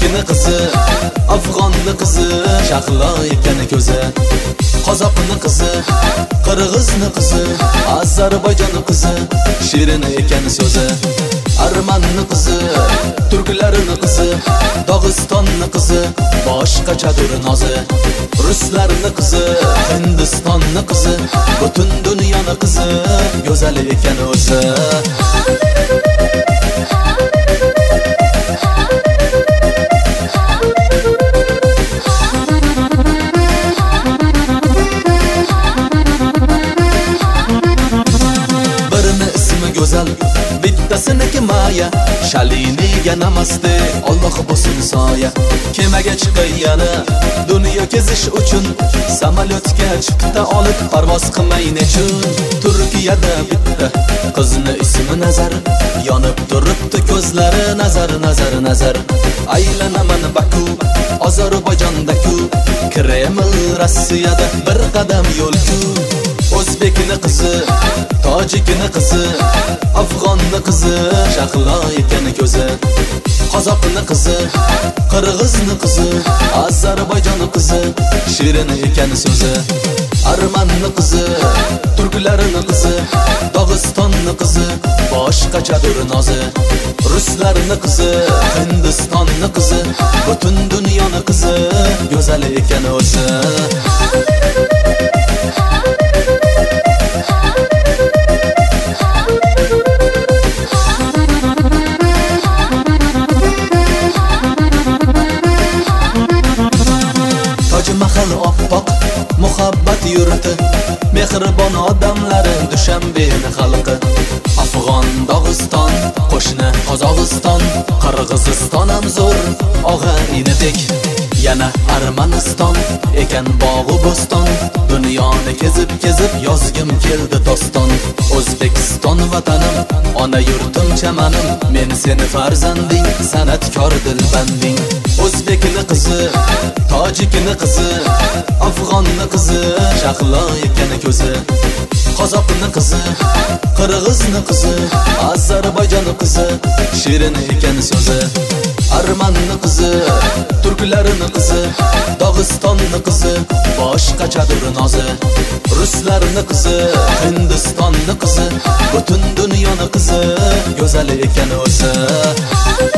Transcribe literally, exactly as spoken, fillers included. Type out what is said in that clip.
O'zbekning qizi, Afg'onning qizi, Shahlo ekan ko'zi. Qozoqning qizi, Qirg'izning qizi, Ozarbayjonning qizi, shirin ekan so'zi. Armanning qizi, turklarning qizi, Dog'istonning qizi, boshqachadir nozi. Ruslarning qizi, Hindistonning qizi, butun dunyoning qizi, go'zal ekan o'zi. Go'zal bittasiniki Maya, Shaliniga namaste, Alloh bo'lsin soya. Kemaga chiqqani dunyo kezish uchun, samolyotga chiqdi olib parvoz qilmay nechun. Turkiyada bitta qizni ismi Nazar, yonib turibdi ko'zlari nazar nazar nazar. Aylanaman Baku, Ozarbayjondaku, Kreml Rossiyada bir qadam yo'l-ku. O'zbekning qizi, Tojikning qizi, Afg'onning qizi, Shahlo ekan ko'zi. Qozoqning qizi, Qirg'izning qizi, Ozarbayjonning qizi, shirin ekan so'zi. Armanning qizi, turklarning qizi, Dog'istonning qizi, boshqachadir nozi. Ruslarning qizi, Hindistonning qizi, butun dunyoning qizi, go'zal ekan o'zi. Mahal oppoq muhabbat yurti, mehribon odamlari Dushanbening xalqi. Afg'on, Dog'iston, qo'shni Qozog'iston, Qirg'iziston ham zo'r og'a inidek. Yana Armaniston ekan bog'u bo'ston, dunyoni kezib kezib yozgim keldi doston. O'zbekiston vatanim, ona yurtim chamanim, men seni farzanding, san'atkor dilbanding. O'zbekning qizi, Tojikning qizi, Afg'onning qizi, Shahlo ekan ko'zi. Qozoqning qizi, Qirg'izning qizi, Ozarbayjonning qizi, shirin ekan so'zi. Armanning qizi, turklarning qizi, Dog'istonning qizi, boshqachadir nozi. Ruslarning qizi, Hindistonning qizi, butun dunyoning qizi, go'zal ekan o'zi.